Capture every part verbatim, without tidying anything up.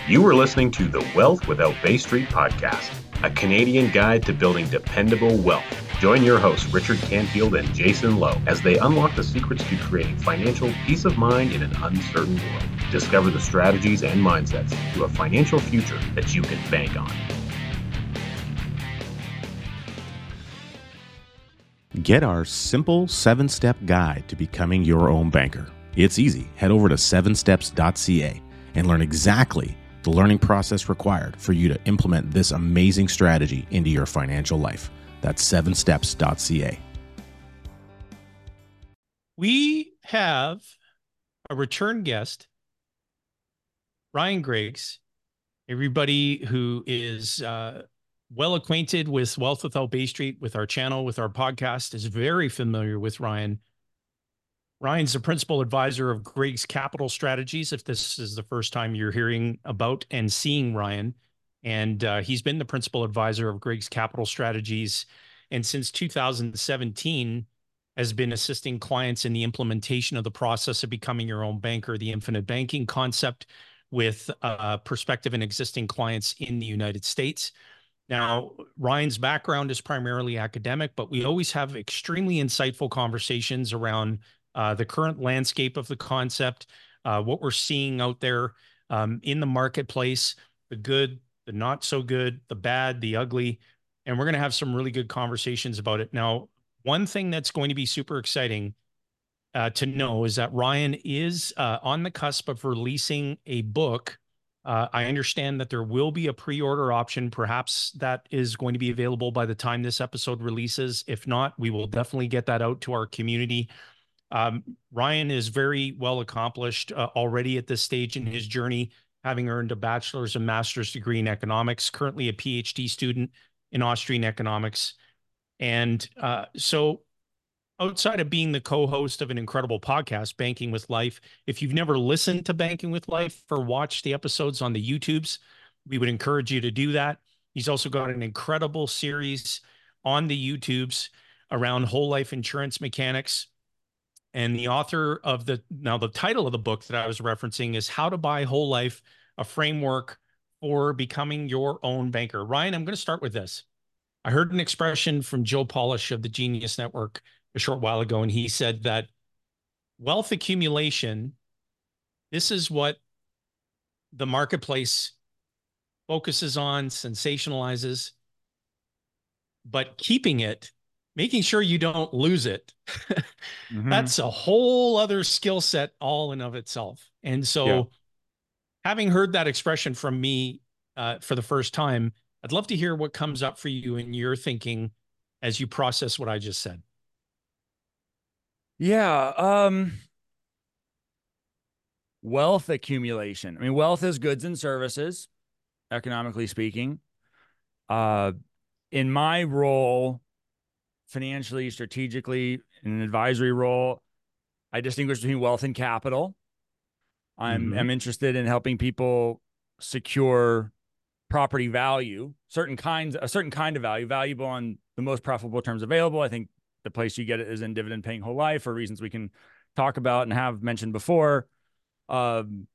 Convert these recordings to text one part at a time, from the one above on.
You are listening to the Wealth Without Bay Street podcast, a Canadian guide to building dependable wealth. Join your hosts, Richard Canfield and Jason Lowe, as they unlock the secrets to creating financial peace of mind in an uncertain world. Discover the strategies and mindsets to a financial future that you can bank on. Get our simple seven-step guide to becoming your own banker. It's easy. Head over to seven steps dot c a and learn exactly the learning process required for you to implement this amazing strategy into your financial life. That's seven steps dot c a. We have a return guest, Ryan Griggs. Everybody who is uh, well acquainted with Wealth Without Bay Street, with our channel, with our podcast, is very familiar with Ryan. Ryan's the principal advisor of Griggs Capital Strategies, if this is the first time you're hearing about and seeing Ryan. And uh, he's been the principal advisor of Griggs Capital Strategies, and since two thousand seventeen has been assisting clients in the implementation of the process of becoming your own banker, the infinite banking concept, with uh, prospective and existing clients in the United States. Now, Ryan's background is primarily academic, but we always have extremely insightful conversations around Uh, the current landscape of the concept, uh, what we're seeing out there um, in the marketplace, the good, the not so good, the bad, the ugly, and we're going to have some really good conversations about it. Now, one thing that's going to be super exciting uh, to know is that Ryan is uh, on the cusp of releasing a book. Uh, I understand that there will be a pre-order option. Perhaps that is going to be available by the time this episode releases. If not, we will definitely get that out to our community. Um, Ryan is very well accomplished uh, already at this stage in his journey, having earned a bachelor's and master's degree in economics, currently a PhD student in Austrian economics. And uh, so outside of being the co-host of an incredible podcast, Banking with Life, if you've never listened to Banking with Life or watched the episodes on the YouTubes, we would encourage you to do that. He's also got an incredible series on the YouTubes around whole life insurance mechanics. And the author of the, now the title of the book that I was referencing is How to Buy Whole Life, a Framework for Becoming Your Own Banker. Ryan, I'm going to start with this. I heard an expression from Joe Polish of the Genius Network a short while ago, and he said that wealth accumulation, this is what the marketplace focuses on, sensationalizes, but keeping it, making sure you don't lose it, mm-hmm. that's a whole other skill set all in of itself. And so yeah. having heard that expression from me uh, for the first time, I'd love to hear what comes up for you in your thinking as you process what I just said. Yeah. Um, wealth accumulation. I mean, wealth is goods and services, economically speaking. Uh, in my role, financially, strategically, in an advisory role, I distinguish between wealth and capital. I'm, mm-hmm. I'm interested in helping people secure property value, certain kinds, a certain kind of value, valuable on the most profitable terms available. I think the place you get it is in dividend paying whole life for reasons we can talk about and have mentioned before. Um,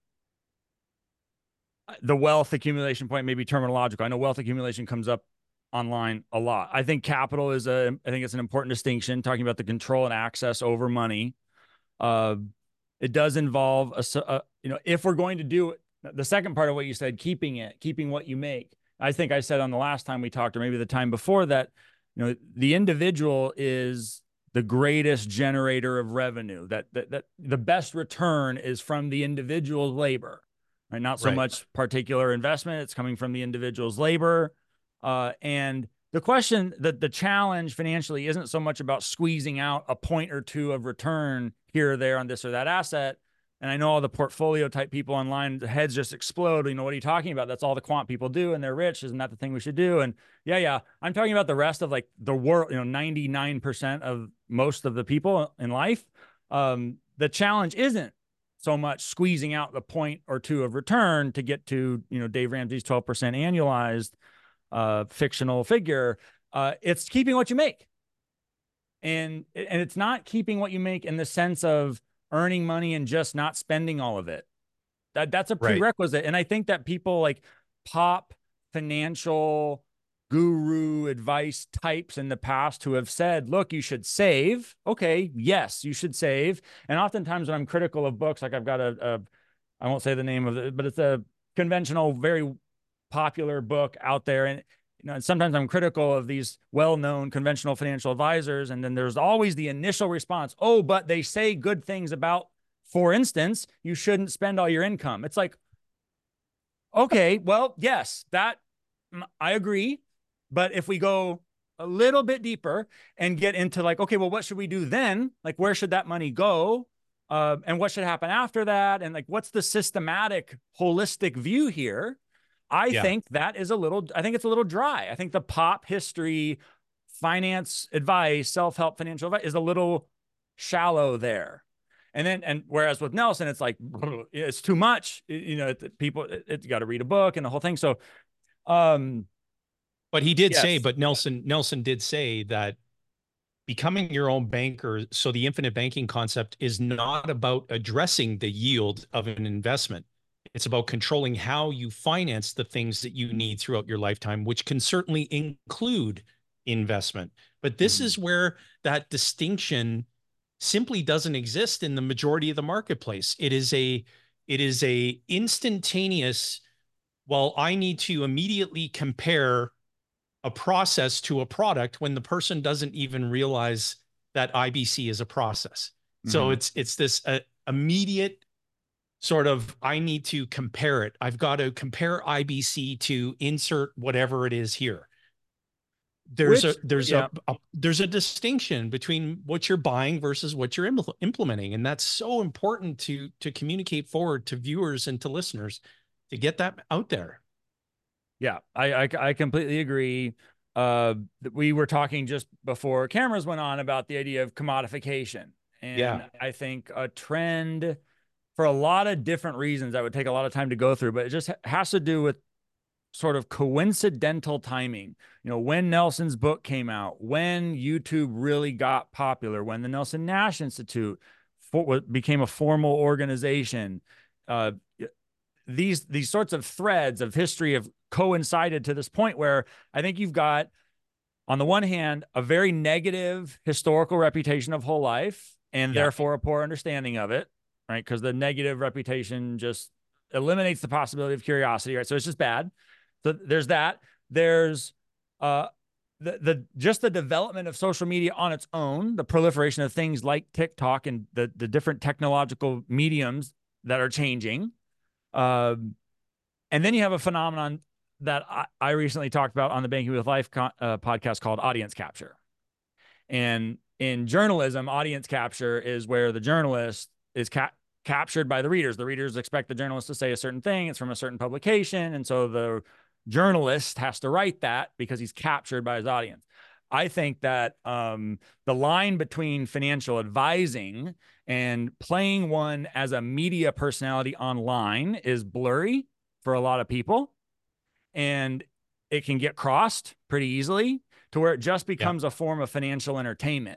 the wealth accumulation point may be terminological. I know wealth accumulation comes up online a lot. I think capital is a, I think it's an important distinction, talking about the control and access over money. Uh, it does involve, a, a, you know, if we're going to do it, the second part of what you said, keeping it, keeping what you make. I think I said on the last time we talked, or maybe the time before that, you know, the individual is the greatest generator of revenue, that, that, that the best return is from the individual's labor, right? Not so right. much particular investment. It's coming from the individual's labor. Uh, and the question, that the challenge financially isn't so much about squeezing out a point or two of return here or there on this or that asset. And I know all the portfolio type people online, the heads just explode. You know, what are you talking about? That's all the quant people do, and they're rich. Isn't that the thing we should do? And yeah, yeah, I'm talking about the rest of like the world, you know, ninety-nine percent of most of the people in life. Um, the challenge isn't so much squeezing out the point or two of return to get to, you know, Dave Ramsey's twelve percent annualized uh, fictional figure. Uh, it's keeping what you make. And, and it's not keeping what you make in the sense of earning money and just not spending all of it. That that's a Right. prerequisite. And I think that people like pop financial guru advice types in the past who have said, look, you should save. Okay, yes, you should save. And oftentimes when I'm critical of books, like I've got a, a I won't say the name of it, but it's a conventional, very popular book out there. And you know, and sometimes I'm critical of these well-known conventional financial advisors. And then there's always the initial response, oh, but they say good things about, for instance, you shouldn't spend all your income. It's like, okay, well, yes, that I agree. But if we go a little bit deeper and get into like, okay, well, what should we do then? Like, where should that money go? Uh, and what should happen after that? And like, what's the systematic, holistic view here? I yeah. think that is a little, I think it's a little dry. I think the pop history, finance advice, self-help financial advice is a little shallow there. And then, and whereas with Nelson, it's like, it's too much, you know, people, it, it, you got to read a book and the whole thing. So, um, but he did yes. say, but Nelson, Nelson did say that becoming your own banker. So the infinite banking concept is not about addressing the yield of an investment. It's about controlling how you finance the things that you need throughout your lifetime, which can certainly include investment. But this mm-hmm. is where that distinction simply doesn't exist in the majority of the marketplace. It is a, it is a instantaneous, well, I need to immediately compare a process to a product when the person doesn't even realize that I B C is a process. Mm-hmm. So it's, it's this uh, immediate sort of, I need to compare it. I've got to compare I B C to insert whatever it is here. There's Which, a, there's yeah. a, a, there's a distinction between what you're buying versus what you're impl- implementing. And that's so important to, to communicate forward to viewers and to listeners to get that out there. Yeah, I, I, I completely agree. Uh, we were talking just before cameras went on about the idea of commodification. And yeah. I think a trend for a lot of different reasons that would take a lot of time to go through, but it just has to do with sort of coincidental timing. You know, when Nelson's book came out, when YouTube really got popular, when the Nelson Nash Institute for, became a formal organization, uh, these these sorts of threads of history have coincided to this point where I think you've got, on the one hand, a very negative historical reputation of whole life, and yeah. therefore a poor understanding of it, right? Because the negative reputation just eliminates the possibility of curiosity, right? So it's just bad. So there's that. There's uh, the the just the development of social media on its own, the proliferation of things like TikTok and the the different technological mediums that are changing. Um, and then you have a phenomenon that I, I recently talked about on the Banking with Life con, uh, podcast called audience capture. And in journalism, audience capture is where the journalist is ca- captured by the readers. The readers expect the journalist to say a certain thing. It's from a certain publication. And so the journalist has to write that because he's captured by his audience. I think that um, the line between financial advising and playing one as a media personality online is blurry for a lot of people. And it can get crossed pretty easily to where it just becomes yeah. a form of financial entertainment.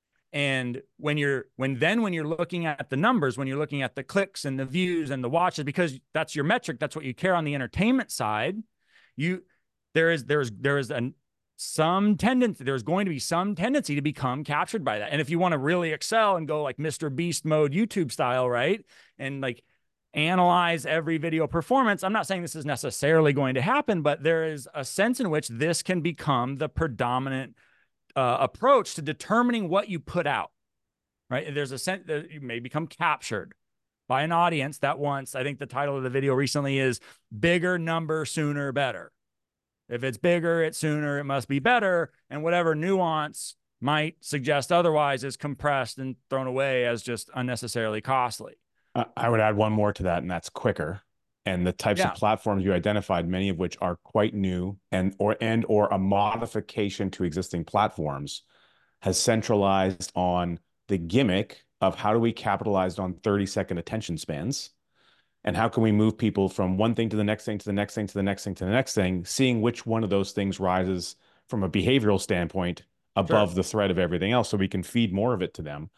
And when you're, when then when you're looking at the numbers, when you're looking at the clicks and the views and the watches, because that's your metric, that's what you care on the entertainment side, you, there is, there's, there is an, some tendency, there's going to be some tendency to become captured by that. And if you want to really excel and go like Mister Beast mode YouTube style, right? And like analyze every video performance, I'm not saying this is necessarily going to happen, but there is a sense in which this can become the predominant uh, approach to determining what you put out, right? There's a sense that you may become captured by an audience that wants, I think the title of the video recently is Bigger Number Sooner Better. If it's bigger, it's sooner, it must be better. And whatever nuance might suggest otherwise is compressed and thrown away as just unnecessarily costly. Uh, I would add one more to that, and that's quicker. And the types yeah. of platforms you identified, many of which are quite new and or and or a modification to existing platforms, has centralized on the gimmick of how do we capitalize on thirty second attention spans. And how can we move people from one thing to the next thing, to the next thing, to the next thing, to the next thing, seeing which one of those things rises from a behavioral standpoint above sure. the threat of everything else so we can feed more of it to them.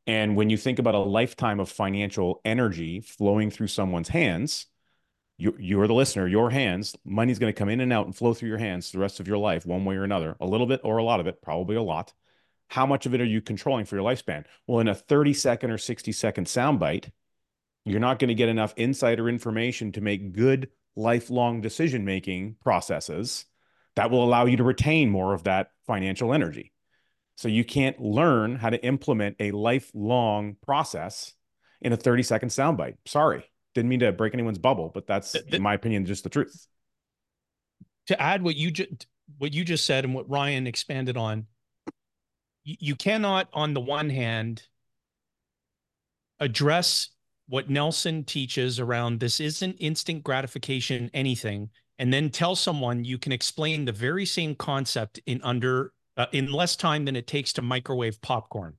And when you think about a lifetime of financial energy flowing through someone's hands, you, you're the listener, your hands, money's going to come in and out and flow through your hands the rest of your life, one way or another, a little bit or a lot of it, probably a lot. How much of it are you controlling for your lifespan? Well, in a thirty second or sixty second soundbite, you're not going to get enough insider information to make good lifelong decision-making processes that will allow you to retain more of that financial energy. So you can't learn how to implement a lifelong process in a thirty second soundbite. Sorry, didn't mean to break anyone's bubble, but that's, the, the, in my opinion, just the truth. To add what you just what you just said and what Ryan expanded on, you, you cannot, on the one hand, address what Nelson teaches around this isn't instant gratification anything, and then tell someone you can explain the very same concept in under uh, in less time than it takes to microwave popcorn.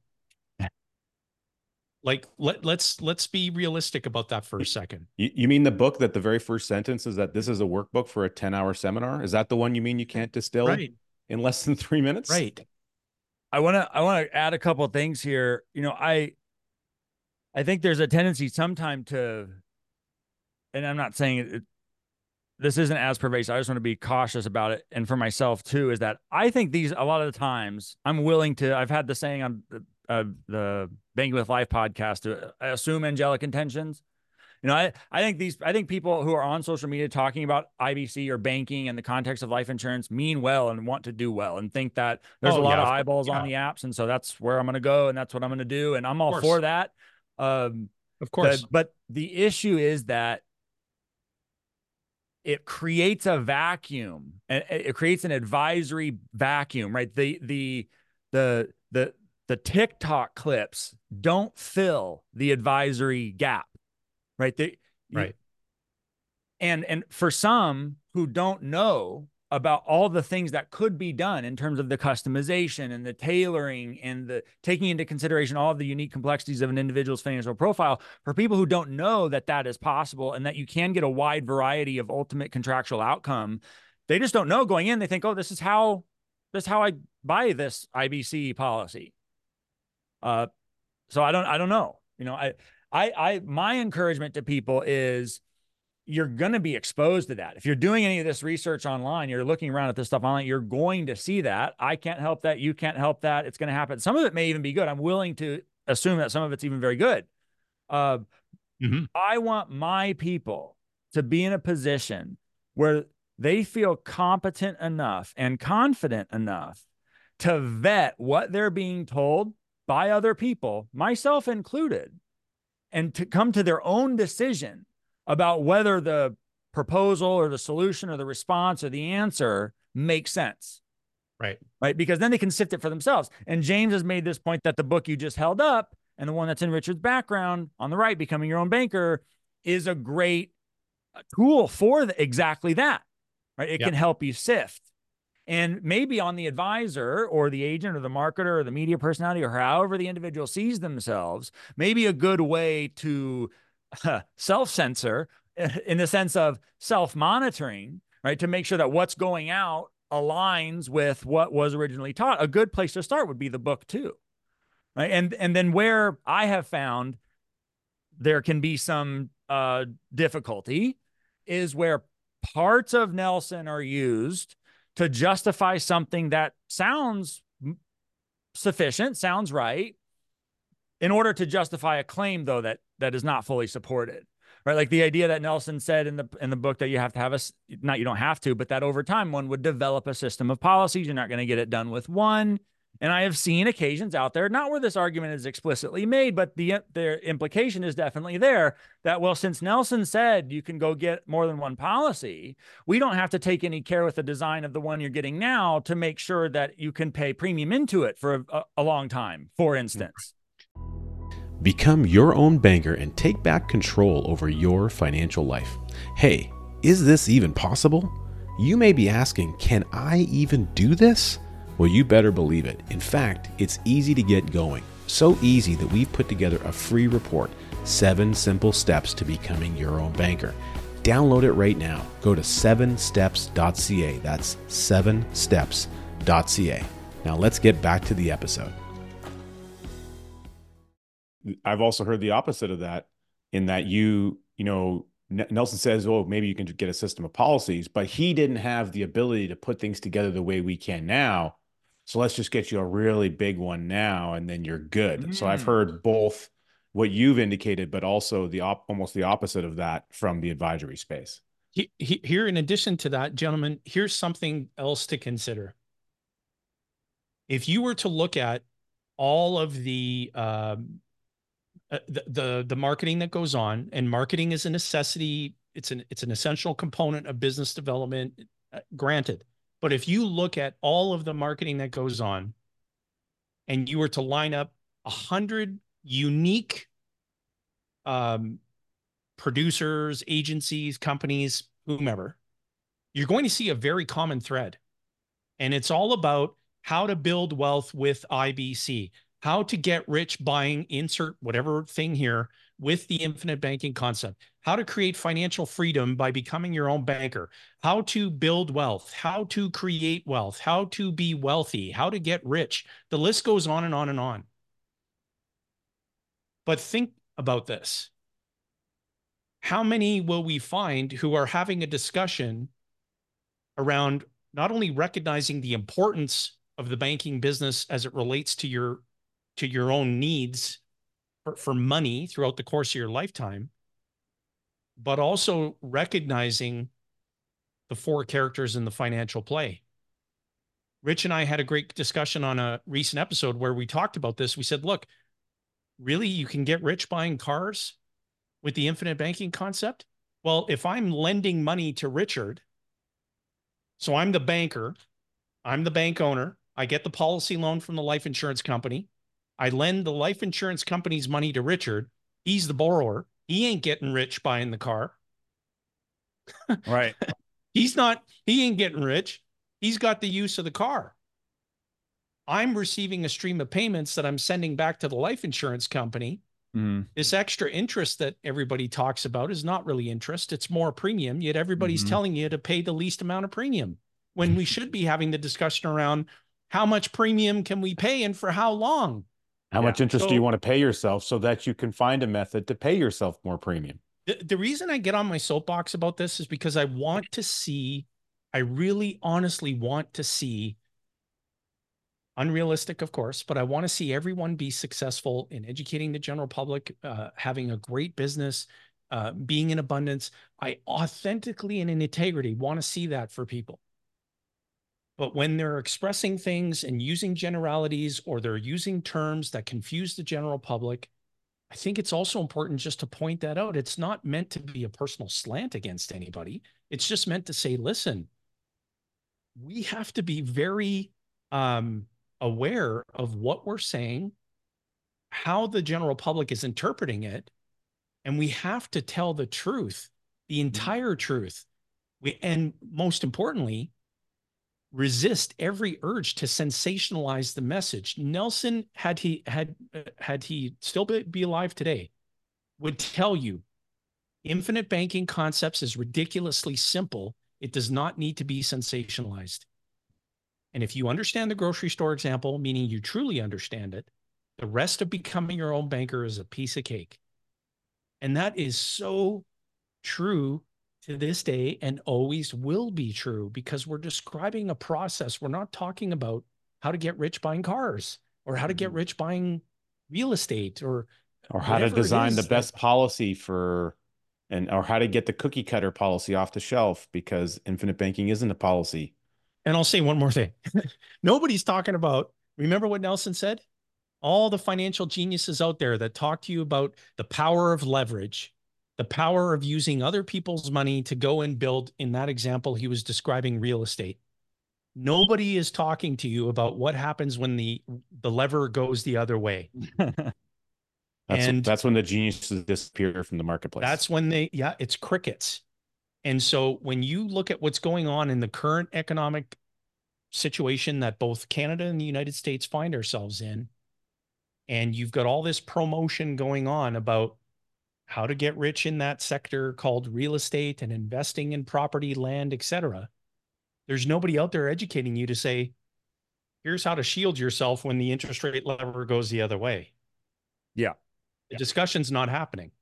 Like let, let's let's be realistic about that for a second. You, you mean the book that the very first sentence is that this is a workbook for a ten hour seminar? Is that the one you mean you can't distill right. in less than three minutes? Right. I want to I want to add a couple of things here. You know, I I think there's a tendency sometime to, and I'm not saying it, this isn't as pervasive. I just want to be cautious about it. And for myself too, is that I think these, a lot of the times I'm willing to, I've had the saying on uh, the Banking with Life podcast, to assume angelic intentions. You know, I, I think these, I think people who are on social media talking about I B C or banking in the context of life insurance mean well and want to do well and think that there's oh, a lot yeah, of eyeballs yeah. on the apps. And so that's where I'm going to go. And that's what I'm going to do. And I'm all for that. Um, of course. The, but the issue is that it creates a vacuum, and it creates an advisory vacuum, right? The, the, the, the, the TikTok clips don't fill the advisory gap, right? They, right. And, and for some who don't know about all the things that could be done in terms of the customization and the tailoring and the taking into consideration all of the unique complexities of an individual's financial profile, for people who don't know that that is possible and that you can get a wide variety of ultimate contractual outcome, they just don't know going in. They think, oh, this is how, this is how I buy this I B C policy. Uh, so I don't, I don't know. You know, I, I, I, my encouragement to people is, you're going to be exposed to that. If you're doing any of this research online, you're looking around at this stuff online, you're going to see that. I can't help that. You can't help that. It's going to happen. Some of it may even be good. I'm willing to assume that some of it's even very good. Uh, mm-hmm. I want my people to be in a position where they feel competent enough and confident enough to vet what they're being told by other people, myself included, and to come to their own decision about whether the proposal or the solution or the response or the answer makes sense. Right. Right. Because then they can sift it for themselves. And James has made this point that the book you just held up and the one that's in Richard's background on the right, Becoming Your Own Banker, is a great tool for the, exactly that. Right. It yep. can help you sift. And maybe on the advisor or the agent or the marketer or the media personality or however the individual sees themselves, maybe a good way to Uh, self-censor in the sense of self-monitoring, right? To make sure that what's going out aligns with what was originally taught. A good place to start would be the book too, right? And, and then where I have found there can be some uh, difficulty is where parts of Nelson are used to justify something that sounds sufficient, sounds right, in order to justify a claim, though, that that is not fully supported, right? Like the idea that Nelson said in the in the book that you have to have a, not you don't have to, but that over time one would develop a system of policies. You're not going to get it done with one. And I have seen occasions out there, not where this argument is explicitly made, but the the implication is definitely there that, well, since Nelson said you can go get more than one policy, we don't have to take any care with the design of the one you're getting now to make sure that you can pay premium into it for a, a long time, for instance. Become your own banker and take back control over your financial life. Hey, is this even possible? You may be asking, can I even do this? Well, you better believe it. In fact, it's easy to get going. So easy that we've put together a free report, Seven Simple Steps to Becoming Your Own Banker. Download it right now. Go to seven steps dot c a. That's seven steps dot c a. Now let's get back to the episode. I've also heard the opposite of that, in that you, you know, Nelson says, oh, maybe you can get a system of policies, but he didn't have the ability to put things together the way we can now. So let's just get you a really big one now, and then you're good. Mm. So I've heard both what you've indicated, but also the op almost the opposite of that from the advisory space. He, he, here, in addition to that, gentlemen, here's something else to consider. If you were to look at all of the, um, uh, the, the, the marketing that goes on, and marketing is a necessity, it's an, it's an essential component of business development, uh, granted. But if you look at all of the marketing that goes on, and you were to line up a hundred unique um, producers, agencies, companies, whomever, you're going to see a very common thread. And it's all about how to build wealth with I B C, how to get rich buying, insert whatever thing here, with the infinite banking concept, how to create financial freedom by becoming your own banker, how to build wealth, how to create wealth, how to be wealthy, how to get rich. The list goes on and on and on. But think about this. How many will we find who are having a discussion around not only recognizing the importance of the banking business as it relates to your, to your own needs for, for money throughout the course of your lifetime, but also recognizing the four characters in the financial play? Rich and I had a great discussion on a recent episode where we talked about this. We said, look, really, you can get rich buying cars with the infinite banking concept? Well, if I'm lending money to Richard, so I'm the banker, I'm the bank owner, I get the policy loan from the life insurance company, I lend the life insurance company's money to Richard, he's the borrower, he ain't getting rich buying the car. Right. He's not, he ain't getting rich. He's got the use of the car. I'm receiving a stream of payments that I'm sending back to the life insurance company. Mm. This extra interest that everybody talks about is not really interest. It's more premium, yet everybody's mm-hmm. telling you to pay the least amount of premium, when we should be having the discussion around how much premium can we pay and for how long? How yeah. much interest so, do you want to pay yourself so that you can find a method to pay yourself more premium? The, the reason I get on my soapbox about this is because I want to see, I really honestly want to see, unrealistic, of course, but I want to see everyone be successful in educating the general public, uh, having a great business, uh, being in abundance. I authentically and in integrity want to see that for people. But when they're expressing things and using generalities, or they're using terms that confuse the general public, I think it's also important just to point that out. It's not meant to be a personal slant against anybody. It's just meant to say, listen, we have to be very um, aware of what we're saying, how the general public is interpreting it, and we have to tell the truth, the entire truth. We, and most importantly, resist every urge to sensationalize the message. Nelson, had he had uh, had he still be, be alive today, would tell you infinite banking concepts is ridiculously simple. It does not need to be sensationalized. And if you understand the grocery store example, meaning you truly understand it, the rest of becoming your own banker is a piece of cake. And that is so true to this day, and always will be true, because we're describing a process. We're not talking about how to get rich buying cars, or how to get rich buying real estate, or or how to design the best policy for, and or how to get the cookie cutter policy off the shelf, because infinite banking isn't a policy. And I'll say one more thing. Nobody's talking about, remember what Nelson said? All the financial geniuses out there that talk to you about the power of leverage, the power of using other people's money to go and build, in that example, he was describing real estate. Nobody is talking to you about what happens when the, the lever goes the other way. that's, and that's when the geniuses disappear from the marketplace. That's when they, yeah, it's crickets. And so when you look at what's going on in the current economic situation that both Canada and the United States find ourselves in, and you've got all this promotion going on about how to get rich in that sector called real estate and investing in property, land, et cetera, there's nobody out there educating you to say, here's how to shield yourself when the interest rate lever goes the other way. Yeah. The discussion's not happening.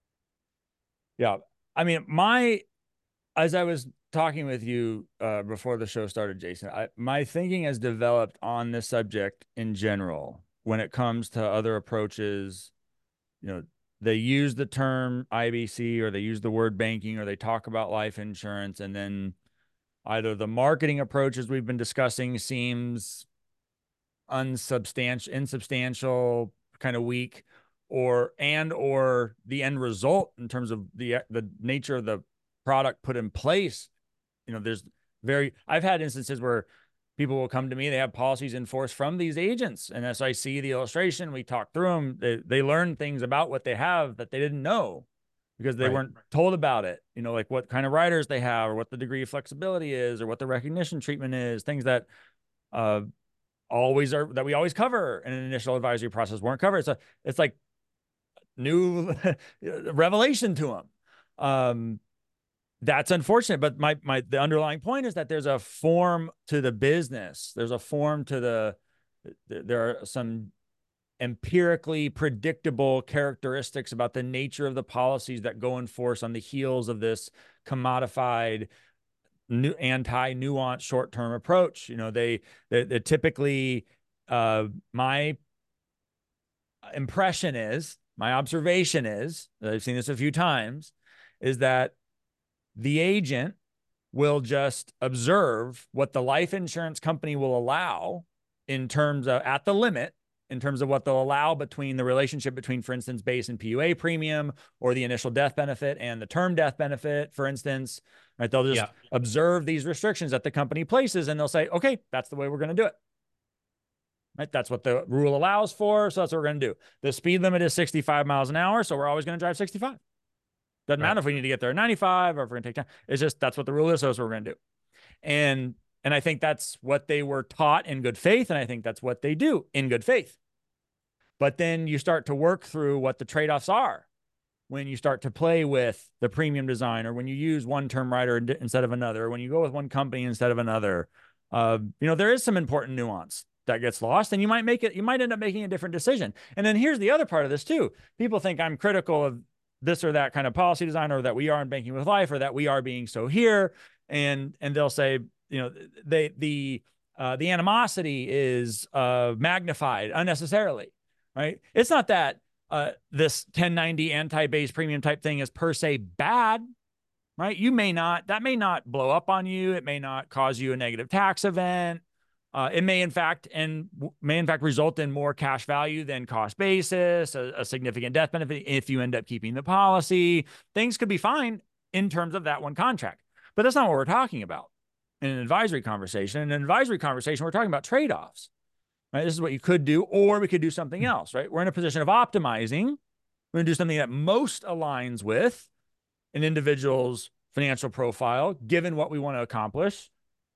Yeah. I mean, my, as I was talking with you uh, before the show started, Jason, I, my thinking has developed on this subject in general when it comes to other approaches. You know, they use the term I B C or they use the word banking or they talk about life insurance, and then either the marketing approaches we've been discussing seems unsubstantial, insubstantial, kind of weak, or and or the end result in terms of the the nature of the product put in place. You know, there's very, I've had instances where people will come to me, they have policies in force from these agents. And as I see the illustration, we talk through them, they, they learn things about what they have that they didn't know because they right. weren't told about it. You know, like what kind of riders they have or what the degree of flexibility is or what the recognition treatment is, things that uh, always are, that we always cover in an initial advisory process weren't covered. So it's like new revelation to them. Um, That's unfortunate, but my my the underlying point is that there's a form to the business. There's a form to the, there are some empirically predictable characteristics about the nature of the policies that go in force on the heels of this commodified, new anti-nuanced short-term approach. You know, they, they, they typically, uh, my impression is, my observation is, I've seen this a few times, is that the agent will just observe what the life insurance company will allow in terms of at the limit, in terms of what they'll allow between the relationship between, for instance, base and P U A premium or the initial death benefit and the term death benefit, for instance, right? They'll just yeah. observe these restrictions that the company places and they'll say, okay, that's the way we're going to do it. Right? That's what the rule allows for. So that's what we're going to do. The speed limit is sixty-five miles an hour. So we're always going to drive sixty-five. Doesn't right. matter if we need to get there at ninety-five or if we're going to take time. It's just, that's what the rule is. So that's what we're going to do. And, and I think that's what they were taught in good faith. And I think that's what they do in good faith. But then you start to work through what the trade-offs are when you start to play with the premium design, or when you use one term rider instead of another, or when you go with one company instead of another. Uh, you know, there is some important nuance that gets lost, and you might make it, you might end up making a different decision. And then here's the other part of this too. People think I'm critical of this or that kind of policy design, or that we are in Banking with Life, or that we are being so here. And, and they'll say, you know, they, the, uh, the animosity is uh, magnified unnecessarily, right? It's not that uh, this ten ninety anti-base premium type thing is per se bad, right? You may not, that may not blow up on you. It may not cause you a negative tax event. Uh, it may in fact, and may in fact result in more cash value than cost basis, a, a significant death benefit if you end up keeping the policy. Things could be fine in terms of that one contract, but that's not what we're talking about in an advisory conversation. In an advisory conversation, we're talking about trade-offs, right? This is what you could do, or we could do something else, right? We're in a position of optimizing. We're going to do something that most aligns with an individual's financial profile, given what we want to accomplish,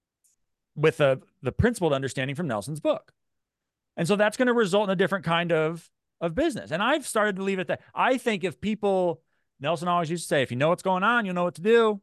with the, the principled understanding from Nelson's book. And so that's going to result in a different kind of, of business. And I've started to leave it that. I think if people, Nelson always used to say, if you know what's going on, you'll know what to do.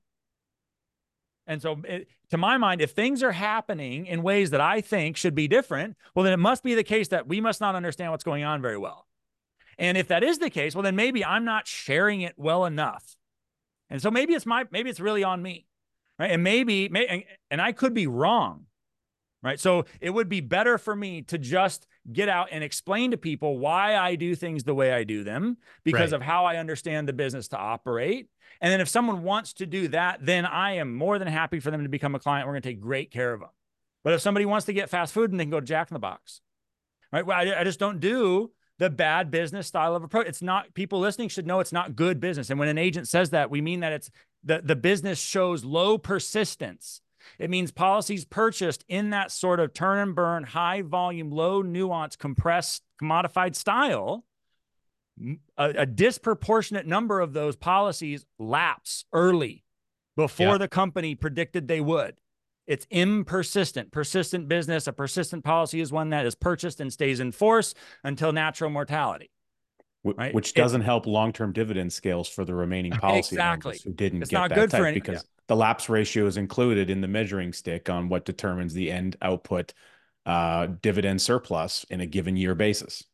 And so it, to my mind, if things are happening in ways that I think should be different, well, then it must be the case that we must not understand what's going on very well. And if that is the case, well, then maybe I'm not sharing it well enough. And so maybe it's my, maybe it's really on me. Right. And maybe, may, and I could be wrong. Right. So it would be better for me to just get out and explain to people why I do things the way I do them, because right. of how I understand the business to operate. And then if someone wants to do that, then I am more than happy for them to become a client. We're going to take great care of them. But if somebody wants to get fast food, and they can go to Jack in the Box. Right. Well, I, I just don't do the bad business style of approach. It's not, people listening should know it's not good business. And when an agent says that, we mean that it's the, the business shows low persistence. It means policies purchased in that sort of turn and burn, high volume, low nuance, compressed, commodified style. A, a disproportionate number of those policies lapse early before yeah. the company predicted they would. It's impersistent. Persistent business, a persistent policy is one that is purchased and stays in force until natural mortality. Right? Which doesn't it, help long-term dividend scales for the remaining policy exactly. who didn't it's get not that good type for any, because yeah. the lapse ratio is included in the measuring stick on what determines the end output uh, dividend surplus in a given year basis.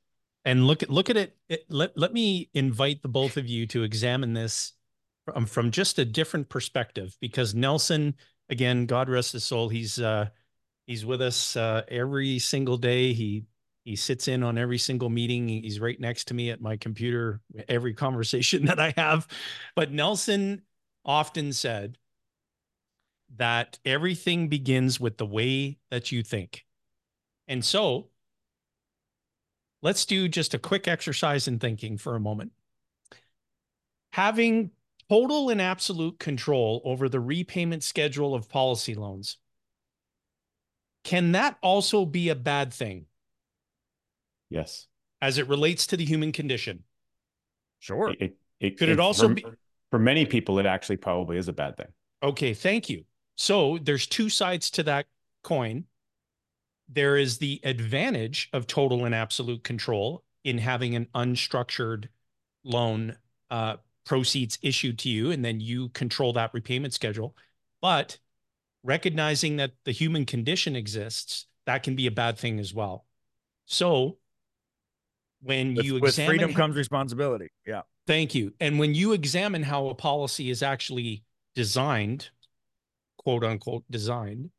And look at look at it, it. Let let me invite the both of you to examine this from from just a different perspective, because Nelson, again, God rest his soul, he's uh, he's with us uh, every single day. He he sits in on every single meeting. He's right next to me at my computer every conversation that I have. But Nelson often said that everything begins with the way that you think, and so let's do just a quick exercise in thinking for a moment. Having total and absolute control over the repayment schedule of policy loans, can that also be a bad thing? Yes. As it relates to the human condition? Sure. It, it, Could it, it also for, be? For many people, it actually probably is a bad thing. Okay, thank you. So there's two sides to that coin. There is the advantage of total and absolute control in having an unstructured loan uh, proceeds issued to you, and then you control that repayment schedule. But recognizing that the human condition exists, that can be a bad thing as well. So when with, you with examine freedom how, comes responsibility. Yeah. Thank you. And when you examine how a policy is actually designed, quote unquote designed,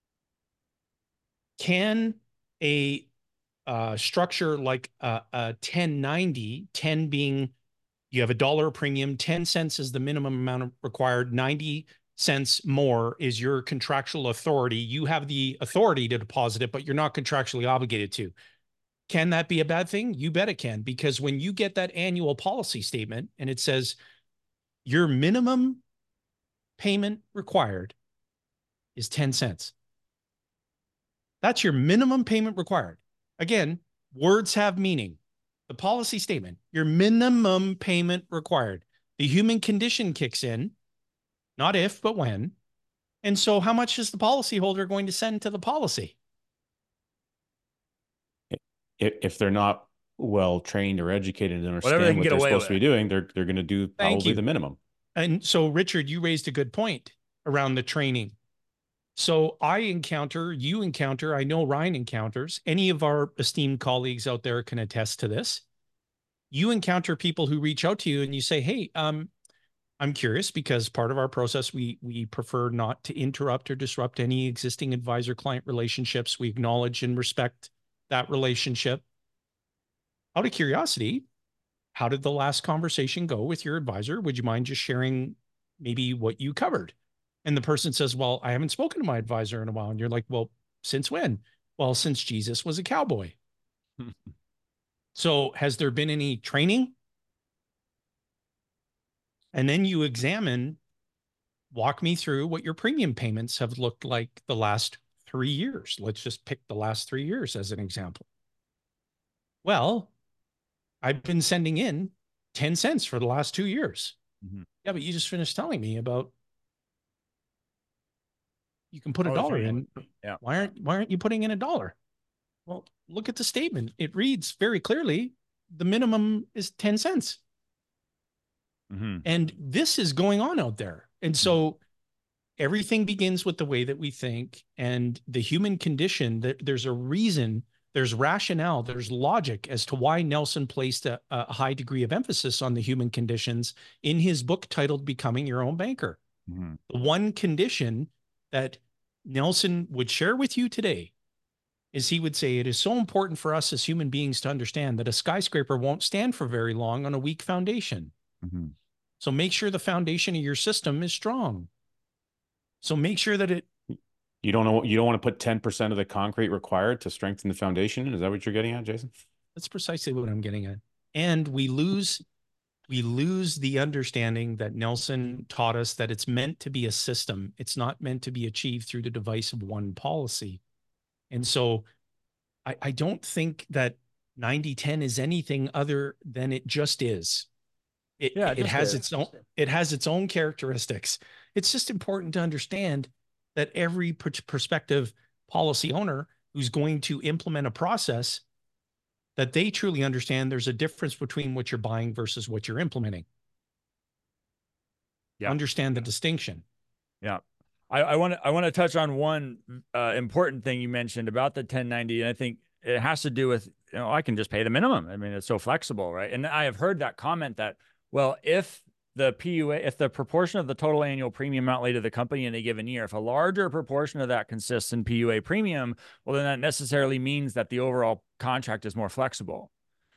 can a uh, structure like a, a ten ninety, ten being you have a dollar premium, ten cents is the minimum amount required, ninety cents more is your contractual authority. You have the authority to deposit it, but you're not contractually obligated to. Can that be a bad thing? You bet it can, because when you get that annual policy statement and it says your minimum payment required is ten cents. That's your minimum payment required. Again, words have meaning. The policy statement, your minimum payment required. The human condition kicks in, not if, but when. And so how much is the policyholder going to send to the policy? If they're not well trained or educated and Whatever they understand can what get they're away supposed with. to be doing, they're they're going to do Thank probably you. the minimum. And so, Richard, you raised a good point around the training. So I encounter, you encounter, I know Ryan encounters, any of our esteemed colleagues out there can attest to this. You encounter people who reach out to you and you say, hey, um, I'm curious, because part of our process, we we prefer not to interrupt or disrupt any existing advisor-client relationships. We acknowledge and respect that relationship. Out of curiosity, how did the last conversation go with your advisor? Would you mind just sharing maybe what you covered? And the person says, well, I haven't spoken to my advisor in a while. And you're like, well, since when? Well, since Jesus was a cowboy. So has there been any training? And then you examine, walk me through what your premium payments have looked like the last three years. Let's just pick the last three years as an example. Well, I've been sending in ten cents for the last two years. Mm-hmm. Yeah, but you just finished telling me about you can put a oh, dollar in. Yeah. Why aren't why aren't you putting in a dollar? Well, look at the statement. It reads very clearly, the minimum is ten cents. Mm-hmm. And this is going on out there. And so mm-hmm. everything begins with the way that we think, and the human condition, that there's a reason, there's rationale, there's logic as to why Nelson placed a, a high degree of emphasis on the human conditions in his book titled Becoming Your Own Banker. Mm-hmm. The one condition that Nelson would share with you today is he would say, it is so important for us as human beings to understand that a skyscraper won't stand for very long on a weak foundation. Mm-hmm. So make sure the foundation of your system is strong. So make sure that it. You don't know, you don't want to put ten percent of the concrete required to strengthen the foundation. Is that what you're getting at, Jason? That's precisely what I'm getting at. And we lose, we lose the understanding that Nelson taught us that it's meant to be a system. It's not meant to be achieved through the device of one policy. And so I, I don't think that ninety ten is anything other than it just is. It, yeah, it, it has is. its own, it has its own characteristics. It's just important to understand that every prospective policy owner who's going to implement a process, that they truly understand there's a difference between what you're buying versus what you're implementing. Yeah. Understand the distinction. Yeah. I want to I want to touch on one uh, important thing you mentioned about the ten ninety, and I think it has to do with you know, I can just pay the minimum. I mean, it's so flexible, right? And I have heard that comment that, well, if the P U A, if the proportion of the total annual premium outlay to the company in a given year, if a larger proportion of that consists in P U A premium, well, then that necessarily means that the overall contract is more flexible.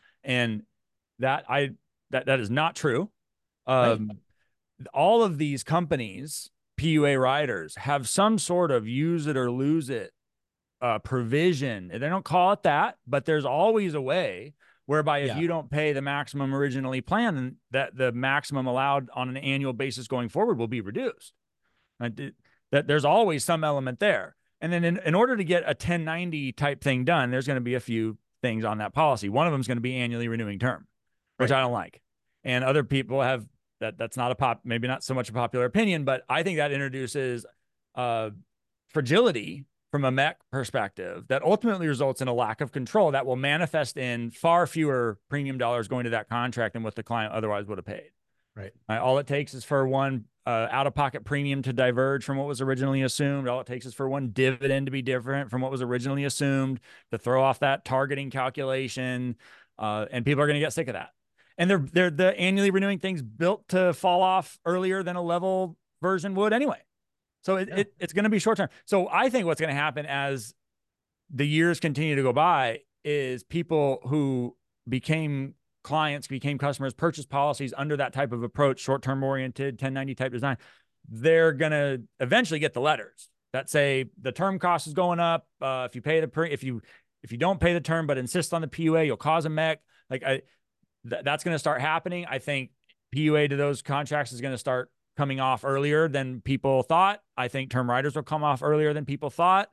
And that I that that is not true. Um, right. All of these companies, P U A riders, have some sort of use it or lose it uh, provision. They don't call it that, but there's always a way whereby if yeah. you don't pay the maximum originally planned, then that the maximum allowed on an annual basis going forward will be reduced. Right? That there's always some element there. And then in, in order to get a ten ninety type thing done, there's going to be a few things on that policy. One of them is going to be annually renewing term, which right. I don't like. And other people have that. That's not a pop, maybe not so much a popular opinion, but I think that introduces uh, fragility from a M E C perspective that ultimately results in a lack of control that will manifest in far fewer premium dollars going to that contract than what the client otherwise would have paid. Right. right? All it takes is for one uh, out-of-pocket premium to diverge from what was originally assumed. All it takes is for one dividend to be different from what was originally assumed, to throw off that targeting calculation, uh, and people are going to get sick of that. And they're they're the annually renewing things built to fall off earlier than a level version would anyway. So it, yeah. it, it's going to be short term. So I think what's going to happen as the years continue to go by is people who became clients, became customers, purchase policies under that type of approach, short-term oriented, ten ninety type design. They're going to eventually get the letters that say the term cost is going up. Uh, if you pay the, pre if you, if you don't pay the term, but insist on the P U A, you'll cause a M E C. Like I, th that's going to start happening. I think P U A to those contracts is going to start coming off earlier than people thought. I think term riders will come off earlier than people thought.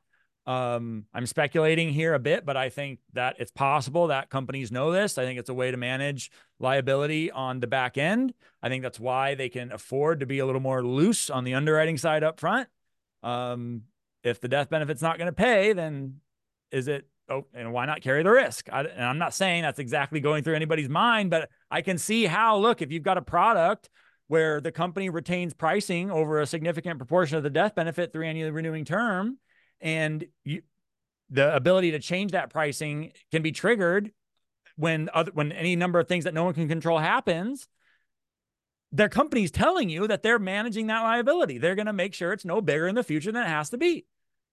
Um, I'm speculating here a bit, but I think that it's possible that companies know this. I think it's a way to manage liability on the back end. I think that's why they can afford to be a little more loose on the underwriting side up front. Um, if the death benefit's not going to pay, then is it, oh, and why not carry the risk? I, and I'm not saying that's exactly going through anybody's mind, but I can see how, look, if you've got a product where the company retains pricing over a significant proportion of the death benefit through annually renewing term, and you, the ability to change that pricing can be triggered when other, when any number of things that no one can control happens, their company's telling you that they're managing that liability. They're going to make sure it's no bigger in the future than it has to be.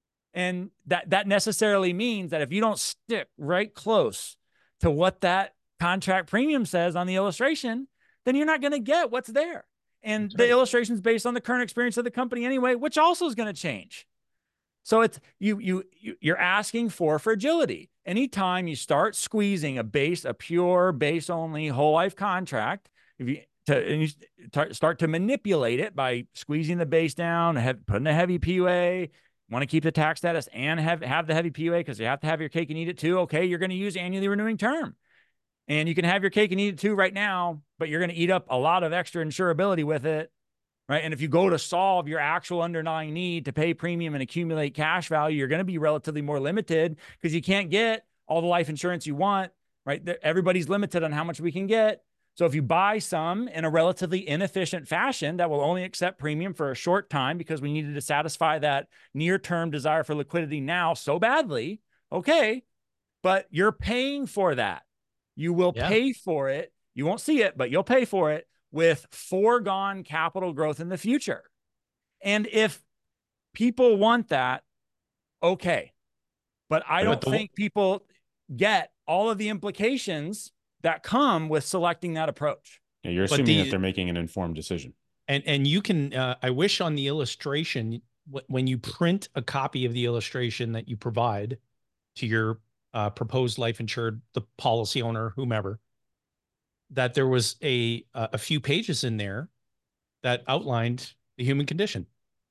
And that, that necessarily means that if you don't stick right close to what that contract premium says on the illustration, then you're not going to get what's there. And That's the right. illustration is based on the current experience of the company anyway, which also is going to change. So it's you, you, you, you're asking for fragility. Anytime you start squeezing a base, a pure base only whole life contract, if you, to, and you start to manipulate it by squeezing the base down, have, putting a heavy P U A, want to keep the tax status and have, have the heavy P U A because you have to have your cake and eat it too. Okay, you're going to use annually renewing term. And you can have your cake and eat it too right now, but you're going to eat up a lot of extra insurability with it, right? And if you go to solve your actual underlying need to pay premium and accumulate cash value, you're going to be relatively more limited because you can't get all the life insurance you want, right? Everybody's limited on how much we can get. So if you buy some in a relatively inefficient fashion that will only accept premium for a short time because we needed to satisfy that near-term desire for liquidity now so badly, okay, but you're paying for that. You will yeah. pay for it. You won't see it, but you'll pay for it with foregone capital growth in the future. And if people want that, okay. But I don't think people get all of the implications that come with selecting that approach. Yeah, you're assuming the, that they're making an informed decision. And and you can, uh, I wish on the illustration, when you print a copy of the illustration that you provide to your Uh, proposed life insured, the policy owner, whomever, that there was a uh, a few pages in there that outlined the human condition.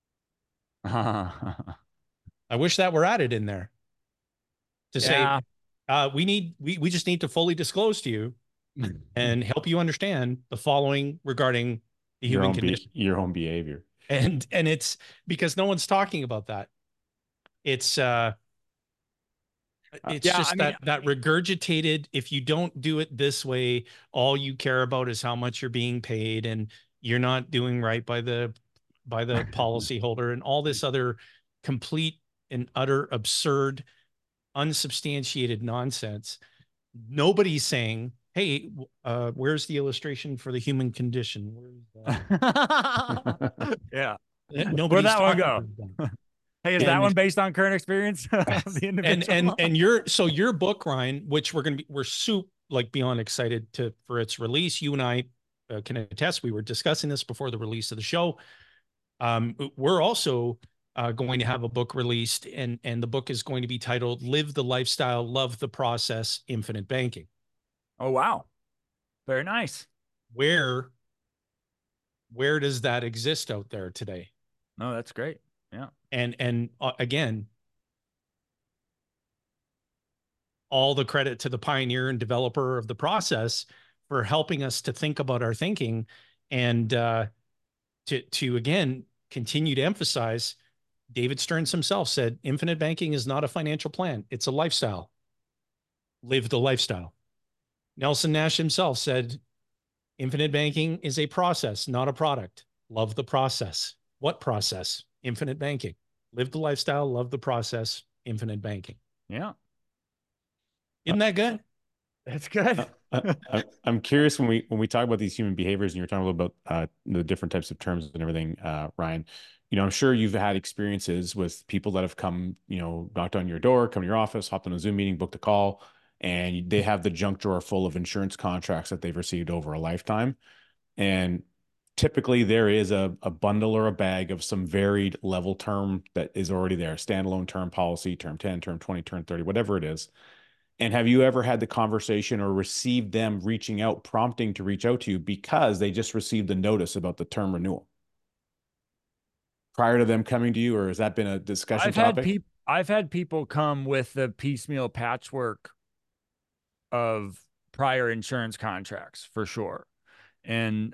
I wish that were added in there to yeah. say, uh, we need we we just need to fully disclose to you and help you understand the following regarding the your human own condition, be your own behavior, and and it's because no one's talking about that. It's uh. It's yeah, just I that mean, that regurgitated, if you don't do it this way, all you care about is how much you're being paid and you're not doing right by the by the policy holder and all this other complete and utter absurd, unsubstantiated nonsense nobody's saying, hey, uh, where's the illustration for the human condition? Where's the... yeah. Nobody's Where'd that one go? Hey, is and, that one based on current experience? and and and your so your book, Ryan, which we're gonna be we're soup like beyond excited to for its release. You and I uh, can attest. We were discussing this before the release of the show. Um, we're also uh, going to have a book released, and and the book is going to be titled "Live the Lifestyle, Love the Process, Infinite Banking." Oh wow, very nice. Where where does that exist out there today? No, that's great. Yeah. And, and uh, again, all the credit to the pioneer and developer of the process for helping us to think about our thinking and uh, to, to, again, continue to emphasize. David Stearns himself said, infinite banking is not a financial plan. It's a lifestyle. Live the lifestyle. Nelson Nash himself said, infinite banking is a process, not a product. Love the process. What process? Infinite banking. Live the lifestyle, love the process, infinite banking. Yeah. Isn't that good? That's good. uh, I, I'm curious when we when we talk about these human behaviors, and you're talking about uh, the different types of terms and everything, uh, Ryan. You know, I'm sure you've had experiences with people that have come, you know, knocked on your door, come to your office, hopped on a Zoom meeting, booked a call, and they have the junk drawer full of insurance contracts that they've received over a lifetime. And typically there is a, a bundle or a bag of some varied level term that is already there, standalone term policy, term ten, term twenty, term thirty, whatever it is. And have you ever had the conversation or received them reaching out, prompting to reach out to you because they just received a notice about the term renewal prior to them coming to you? Or has that been a discussion I've topic? Had I've had people come with the piecemeal patchwork of prior insurance contracts for sure. And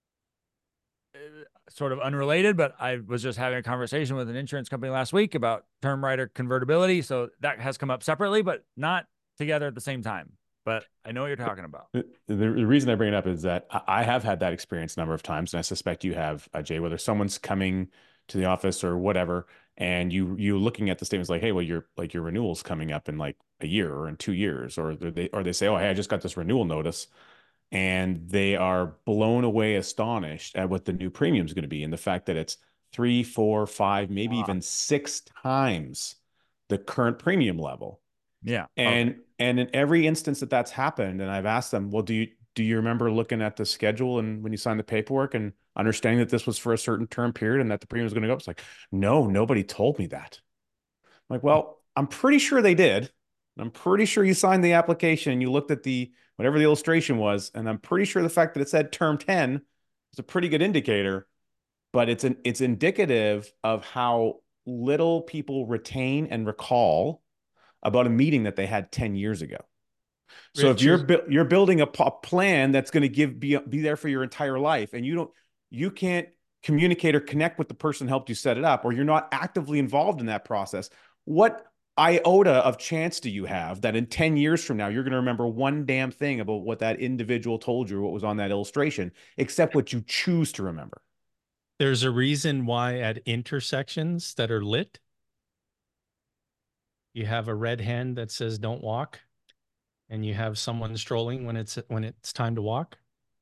sort of unrelated, but I was just having a conversation with an insurance company last week about term rider convertibility. So that has come up separately, but not together at the same time. But I know what you're talking about. The, the reason I bring it up is that I have had that experience a number of times, and I suspect you have, uh, Jay, whether someone's coming to the office or whatever, and you you looking at the statements like, hey, well, your like your renewal's coming up in like a year or in two years, or they or they say, oh, hey, I just got this renewal notice. And they are blown away, astonished at what the new premium is going to be. And the fact that it's three, four, five, maybe wow. even six times the current premium level. Yeah. And, okay. and in every instance that that's happened, and I've asked them, well, do you, do you remember looking at the schedule and when you signed the paperwork and understanding that this was for a certain term period and that the premium was going to go up? It's like, no, nobody told me that. I'm like, well, I'm pretty sure they did. I'm pretty sure you signed the application and you looked at the, whatever the illustration was. And I'm pretty sure the fact that it said term ten is a pretty good indicator, but it's an, it's indicative of how little people retain and recall about a meeting that they had ten years ago. So Rich, if you're, bu you're building a, a plan that's going to give, be, be there for your entire life, and you don't, you can't communicate or connect with the person who helped you set it up, or you're not actively involved in that process, what iota of chance do you have that in ten years from now, you're going to remember one damn thing about what that individual told you, or what was on that illustration, except what you choose to remember? There's a reason why at intersections that are lit, you have a red hand that says don't walk, and you have someone strolling when it's when it's time to walk.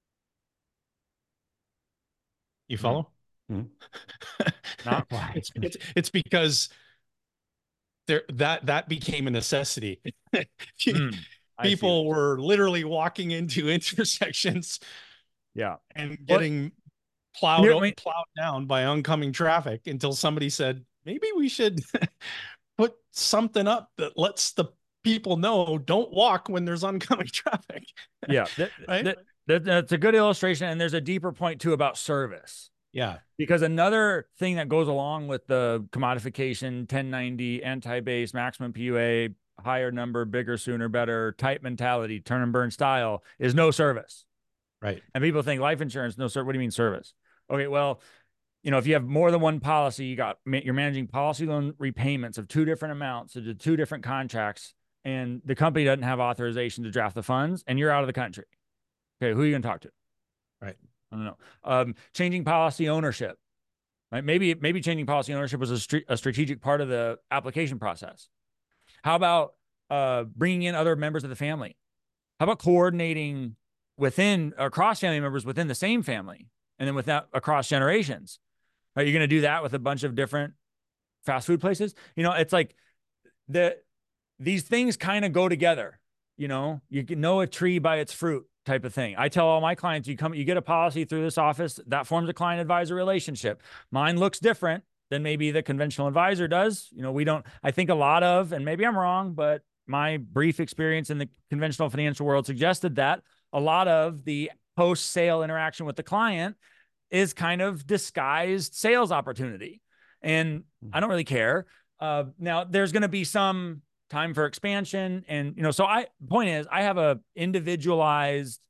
You follow? Mm-hmm. Not quite. It's, it's, it's because there that that became a necessity. mm, People were literally walking into intersections, yeah, and getting what? plowed Here, up, plowed down by oncoming traffic until somebody said, maybe we should put something up that lets the people know don't walk when there's oncoming traffic. Yeah, that, right? that, that, that's a good illustration, and there's a deeper point too about service. Yeah. Because another thing that goes along with the commodification, ten ninety, anti-base, maximum P U A, higher number, bigger, sooner, better, type mentality, turn and burn style is no service. Right. And people think life insurance, no service. What do you mean service? Okay, well, you know, if you have more than one policy, you got, you're managing policy loan repayments of two different amounts to two different contracts, and the company doesn't have authorization to draft the funds, and you're out of the country. Okay, who are you going to talk to? Right. I don't know. Um, changing policy ownership, right? Maybe, maybe changing policy ownership was a, st a strategic part of the application process. How about uh, bringing in other members of the family? How about coordinating within across family members within the same family, and then with that across generations? Are you going to do that with a bunch of different fast food places? You know, it's like the these things kind of go together. You know, you can know a tree by its fruit type of thing. I tell all my clients, you come, you get a policy through this office that forms a client advisor relationship. Mine looks different than maybe the conventional advisor does. You know, we don't, I think a lot of, and maybe I'm wrong, but my brief experience in the conventional financial world suggested that a lot of the post-sale interaction with the client is kind of disguised sales opportunity. And I don't really care. Uh, now there's going to be some time for expansion. And, you know, so I, point is, I have a individualized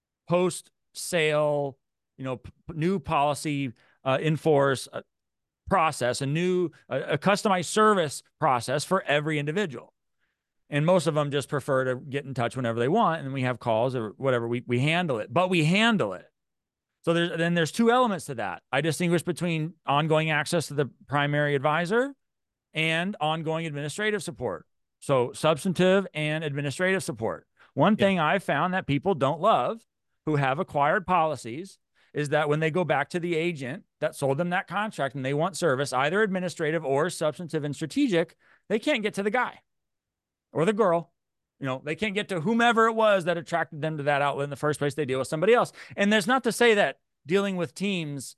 post-sale, you know, p- new policy uh, in force uh, process, a new, a, a customized service process for every individual. And most of them just prefer to get in touch whenever they want. And we have calls or whatever, we, we handle it, but we handle it. So there's, then there's two elements to that. I distinguish between ongoing access to the primary advisor and ongoing administrative support. So substantive and administrative support. One thing yeah. I've found that people don't love who have acquired policies is that when they go back to the agent that sold them that contract and they want service, either administrative or substantive and strategic, they can't get to the guy or the girl. You know, they can't get to whomever it was that attracted them to that outlet in the first place. They deal with somebody else. And there's not to say that dealing with teams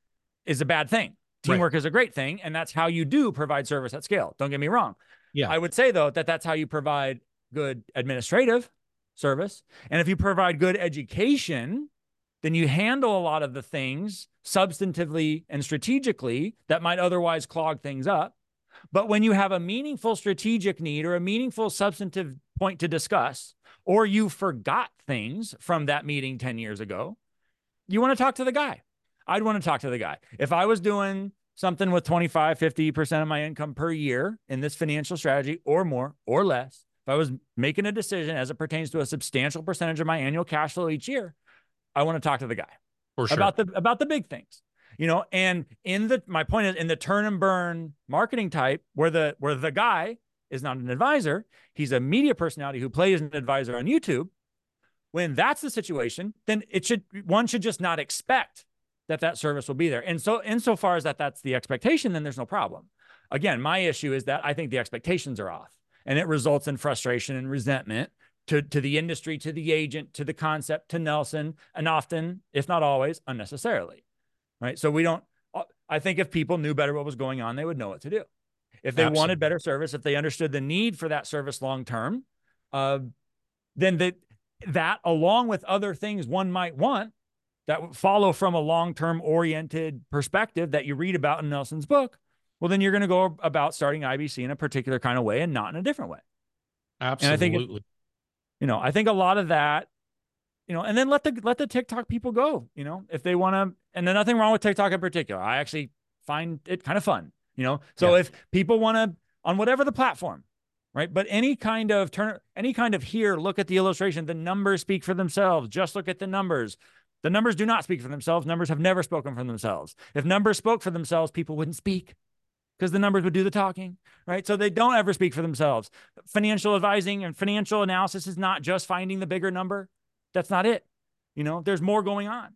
is a bad thing. Teamwork right. is a great thing. And that's how you do provide service at scale. Don't get me wrong. Yeah. I would say, though, that that's how you provide good administrative service. And if you provide good education, then you handle a lot of the things substantively and strategically that might otherwise clog things up. But when you have a meaningful strategic need or a meaningful substantive point to discuss, or you forgot things from that meeting ten years ago, you want to talk to the guy. I'd want to talk to the guy. If I was doing something with twenty-five, fifty percent of my income per year in this financial strategy or more or less, if I was making a decision as it pertains to a substantial percentage of my annual cash flow each year, I want to talk to the guy For sure. about the, about the big things, you know, and in the, my point is in the turn and burn marketing type where the, where the guy is not an advisor, he's a media personality who plays an advisor on YouTube. When that's the situation, then it should, one should just not expect that that service will be there. And so insofar as that that's the expectation, then there's no problem. Again, my issue is that I think the expectations are off and it results in frustration and resentment to, to the industry, to the agent, to the concept, to Nelson, and often, if not always, unnecessarily, right? So we don't, I think if people knew better what was going on, they would know what to do. If they Absolutely. wanted better service, if they understood the need for that service long-term, uh, then the, that along with other things one might want, that follow from a long-term oriented perspective that you read about in Nelson's book, well, then you're going to go about starting I B C in a particular kind of way and not in a different way. Absolutely. And I think, it, you know, I think a lot of that, you know, and then let the, let the TikTok people go, you know, if they want to, and there's nothing wrong with TikTok in particular. I actually find it kind of fun, you know? So yeah. if people want to, on whatever the platform, right? But any kind of turn, any kind of here, look at the illustration, the numbers speak for themselves. Just look at the numbers. The numbers do not speak for themselves. Numbers have never spoken for themselves. If numbers spoke for themselves, people wouldn't speak because the numbers would do the talking, right? So they don't ever speak for themselves. Financial advising and financial analysis is not just finding the bigger number. That's not it. You know, there's more going on.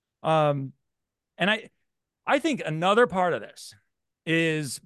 Um, and I, I think another part of this is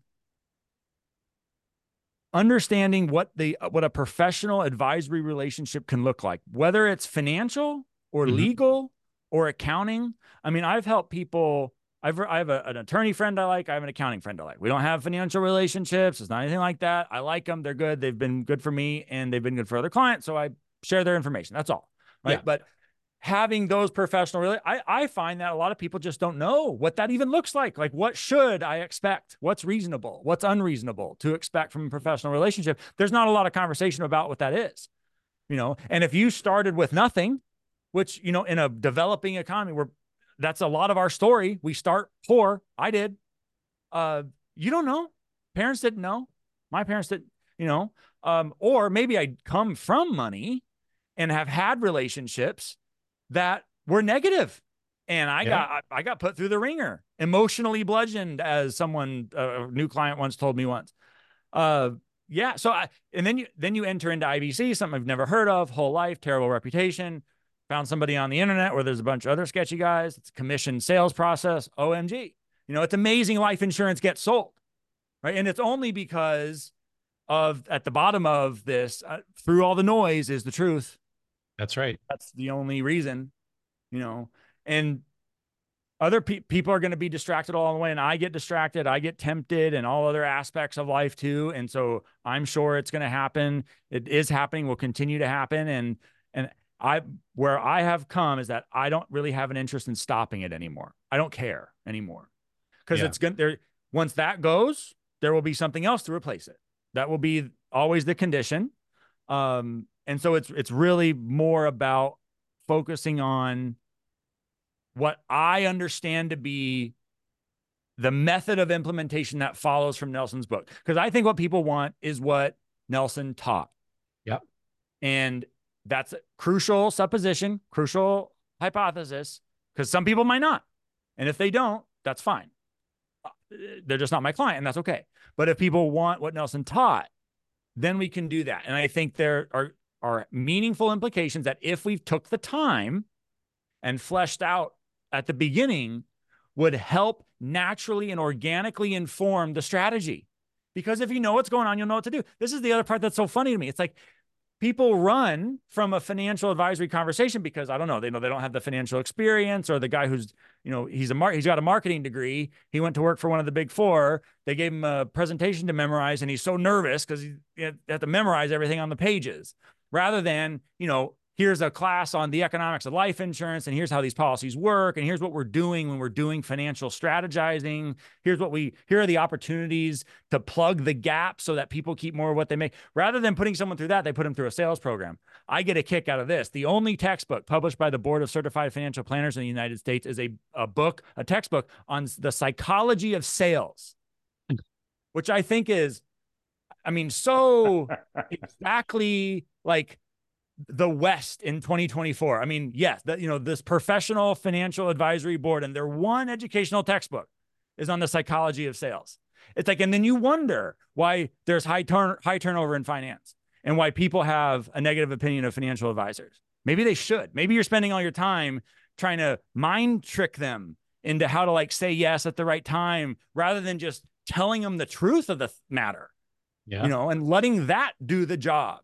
understanding what the, what a professional advisory relationship can look like, whether it's financial or mm-hmm. legal or accounting. I mean, I've helped people. I've, I have a, an attorney friend I like. I have an accounting friend I like. We don't have financial relationships. It's not anything like that. I like them. They're good. They've been good for me and they've been good for other clients. So I share their information. That's all. Right. Yeah. But having those professional, really, I, I find that a lot of people just don't know what that even looks like. Like, what should I expect? What's reasonable? What's unreasonable to expect from a professional relationship? There's not a lot of conversation about what that is, you know? And if you started with nothing, which, you know, in a developing economy where that's a lot of our story, we start poor. I did. Uh, you don't know. Parents didn't know. My parents didn't, you know, um, or maybe I come from money and have had relationships that were negative. And I yeah. got, I, I got put through the ringer, emotionally bludgeoned, as someone, uh, a new client once told me once. Uh, yeah. So, I, and then you, then you enter into I B C, something I've never heard of, whole life, terrible reputation. Found somebody on the internet where there's a bunch of other sketchy guys. It's a commission sales process. O M G. You know, it's amazing life insurance gets sold, right? And it's only because of, at the bottom of this, uh, through all the noise is the truth. That's right. That's the only reason, you know, and other pe- people are going to be distracted all the way. And I get distracted, I get tempted, and all other aspects of life too. And so I'm sure it's going to happen. It is happening, will continue to happen. And, and I, where I have come is that I don't really have an interest in stopping it anymore. I don't care anymore, because yeah. it's going there. Once that goes, there will be something else to replace it. That will be always the condition. Um, and so it's, it's really more about focusing on what I understand to be the method of implementation that follows from Nelson's book. Because I think what people want is what Nelson taught. Yep. And that's a crucial supposition, crucial hypothesis, because some people might not. And if they don't, that's fine. They're just not my client, and that's okay. But if people want what Nelson taught, then we can do that. And I think there are, are meaningful implications that if we took the time and fleshed out at the beginning, would help naturally and organically inform the strategy. Because if you know what's going on, you'll know what to do. This is the other part that's so funny to me. It's like people run from a financial advisory conversation because, I don't know, they know they don't have the financial experience, or the guy who's, you know, he's a mar- he's got a marketing degree. He went to work for one of the big four. They gave him a presentation to memorize, and he's so nervous because he had to memorize everything on the pages, rather than, you know, here's a class on the economics of life insurance, and here's how these policies work, and here's what we're doing when we're doing financial strategizing. Here's what we, here are the opportunities to plug the gap so that people keep more of what they make. Rather than putting someone through that, they put them through a sales program. I get a kick out of this. The only textbook published by the Board of Certified Financial Planners in the United States is a, a book, a textbook on the psychology of sales, which I think is, I mean, so exactly like the West in twenty twenty-four. I mean, yes, that, you know, this professional financial advisory board, and their one educational textbook is on the psychology of sales. It's like, and then you wonder why there's high turn, high turnover in finance, and why people have a negative opinion of financial advisors. Maybe they should. Maybe you're spending all your time trying to mind trick them into how to like say yes at the right time, rather than just telling them the truth of the matter, yeah. you know, and letting that do the job.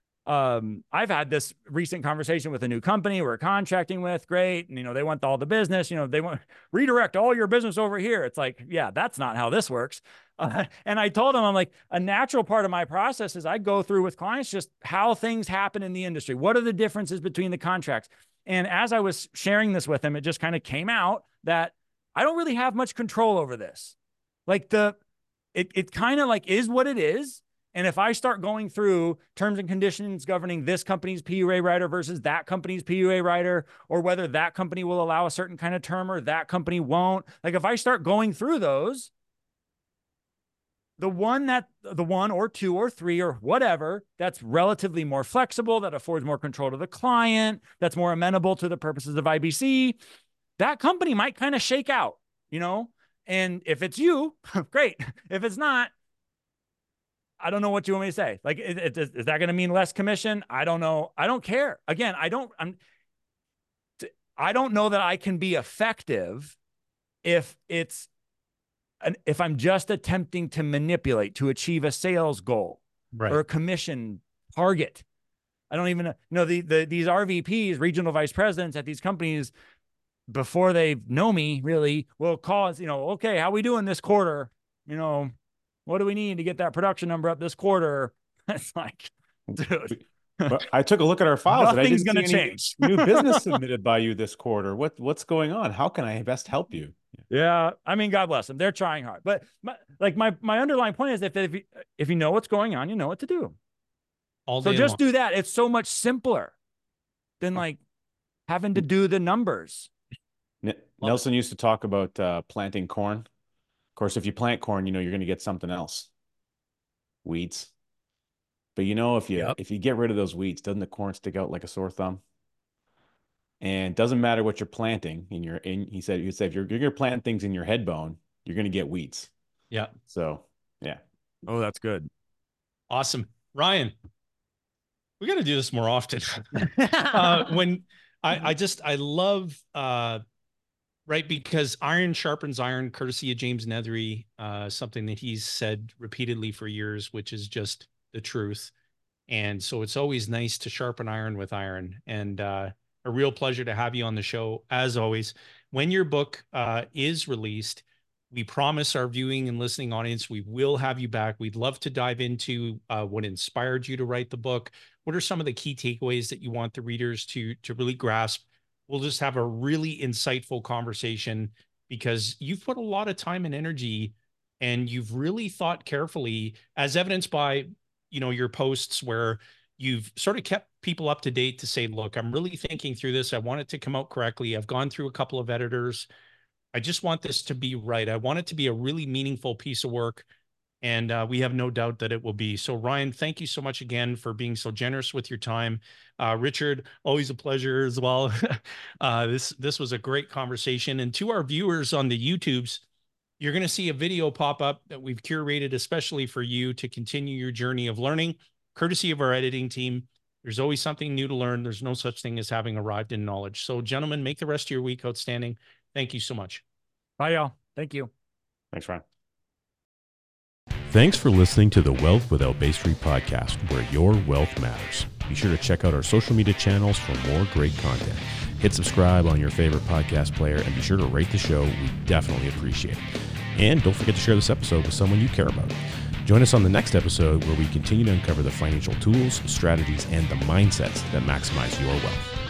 Um, I've had this recent conversation with a new company we're contracting with. Great. And, you know, they want all the business, you know, they want redirect all your business over here. It's like, yeah, that's not how this works. Uh, and I told them, I'm like, a natural part of my process is I go through with clients just how things happen in the industry. What are the differences between the contracts? And as I was sharing this with them, it just kind of came out that I don't really have much control over this. Like the, it, it kind of like is what it is. And if I start going through terms and conditions governing this company's P U A rider versus that company's P U A rider, or whether that company will allow a certain kind of term or that company won't, like if I start going through those, the one that the one or two or three or whatever, that's relatively more flexible, that affords more control to the client, that's more amenable to the purposes of I B C, that company might kind of shake out, you know? And if it's you, great. If it's not, I don't know what you want me to say. Like, is, is, is that going to mean less commission? I don't know. I don't care. Again, I don't, I'm, I don't know that I can be effective if it's, an, if I'm just attempting to manipulate to achieve a sales goal, right, or a commission target. I don't even know, you know, the, the, these R V Ps, regional vice presidents at these companies, before they know me really, will call us, you know, okay, how we doing this quarter? You know, what do we need to get that production number up this quarter? It's like, dude. But I took a look at our files. Nothing's going to change. New business submitted by you this quarter. What what's going on? How can I best help you? Yeah, I mean, God bless them. They're trying hard. But my, like my my underlying point is, if if you, if you know what's going on, you know what to do. All so day just long. do that. It's so much simpler than like having to do the numbers. N- Nelson used to talk about uh, planting corn. Of course, if you plant corn, you know you're going to get something else. Weeds. But you know, if you yep. if you get rid of those weeds, doesn't the corn stick out like a sore thumb? And it doesn't matter what you're planting in your in. He said, he said, if you're you're going to plant things in your head bone, you're going to get weeds. Yeah. So yeah. Oh, that's good. Awesome. Ryan, we got to do this more often. uh, when I, I just, I love, uh, right, because iron sharpens iron, courtesy of James Nethery, uh, something that he's said repeatedly for years, which is just the truth. And so it's always nice to sharpen iron with iron. And uh, a real pleasure to have you on the show, as always. When your book uh, is released, we promise our viewing and listening audience, we will have you back. We'd love to dive into uh, what inspired you to write the book. What are some of the key takeaways that you want the readers to, to really grasp? We'll just have a really insightful conversation, because you've put a lot of time and energy, and you've really thought carefully, as evidenced by, you know, your posts where you've sort of kept people up to date to say, look, I'm really thinking through this. I want it to come out correctly. I've gone through a couple of editors. I just want this to be right. I want it to be a really meaningful piece of work. And uh, we have no doubt that it will be. So Ryan, thank you so much again for being so generous with your time. Uh, Richard, always a pleasure as well. uh, this, this was a great conversation. And to our viewers on the YouTubes, you're going to see a video pop up that we've curated especially for you to continue your journey of learning, courtesy of our editing team. There's always something new to learn. There's no such thing as having arrived in knowledge. So gentlemen, make the rest of your week outstanding. Thank you so much. Bye, y'all. Thank you. Thanks, Ryan. Thanks for listening to the Wealth Without Bay Street podcast, where your wealth matters. Be sure to check out our social media channels for more great content. Hit subscribe on your favorite podcast player, and be sure to rate the show. We definitely appreciate it. And don't forget to share this episode with someone you care about. Join us on the next episode, where we continue to uncover the financial tools, strategies, and the mindsets that maximize your wealth.